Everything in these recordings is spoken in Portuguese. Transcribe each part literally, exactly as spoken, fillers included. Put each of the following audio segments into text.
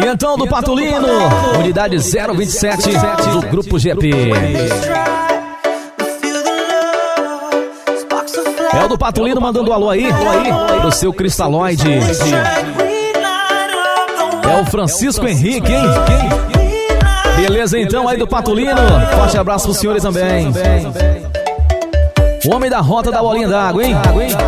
Então do Patulino, unidade zero vinte e sete do Grupo G P. É o do Patulino mandando um alô aí, alô aí pro seu Cristaloide. É o Francisco Henrique, hein? Beleza então aí do Patulino. Forte abraço pros senhores também. O homem da rota da bolinha d'água, hein?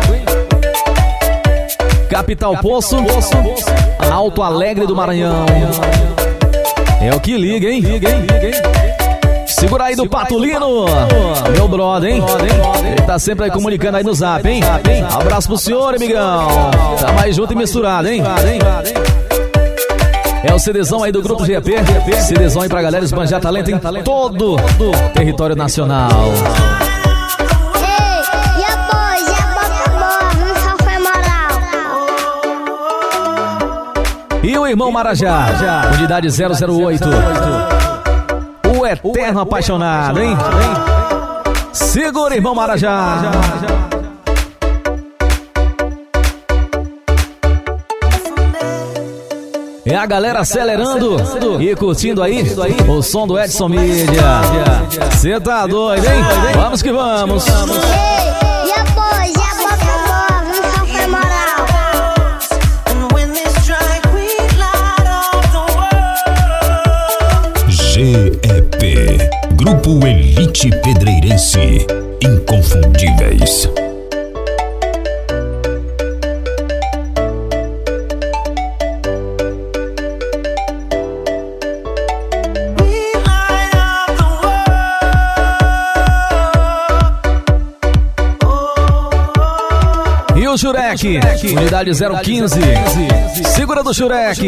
Capital Poço, Alto Alegre do Maranhão. É o que liga, hein? Segura aí do Patulino, meu brother, hein? Ele tá sempre aí comunicando aí no zap, hein? Abraço pro senhor, amigão. Tá mais junto e misturado, hein? É o CDzão aí do Grupo G P. CDzão aí pra galera esbanjar talento em todo o território nacional. E o irmão Marajá, unidade zero zero oito. O eterno apaixonado, hein? Segura, irmão Marajá. É a galera acelerando e curtindo aí o som do Edson Mídia. Cê tá doido, hein? Vamos que vamos. G E P, Grupo Elite Pedreirense, inconfundíveis. E o Jurek, unidade zero quinze. Segura do Jurek.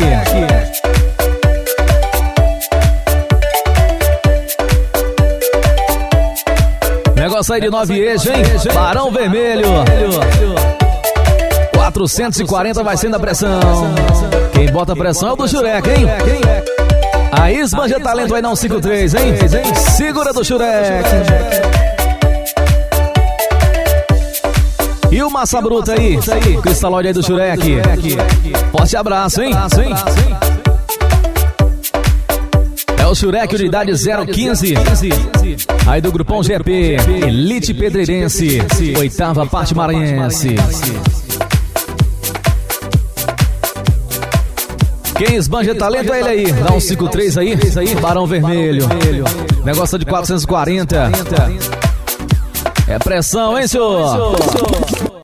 Negócio aí de nove eixos, hein? Barão Vermelho. quatrocentos e quarenta vai sendo a pressão. Quem bota pressão é o do Jurek, hein? A Esbanja Talento vai dar um cinco três, hein? Segura do Jurek. E o Massa Bruta aí, Cristaloide aí do Jurek. Forte abraço, hein? É o Jurek, unidade zero quinze. Aí do Grupão G P, Elite Pedreirense, oitava parte maranhense. Quem esbanja talento é ele aí. Dá um cinco três aí, Barão Vermelho. Negócio de quatrocentos e quarenta. É pressão, hein, senhor?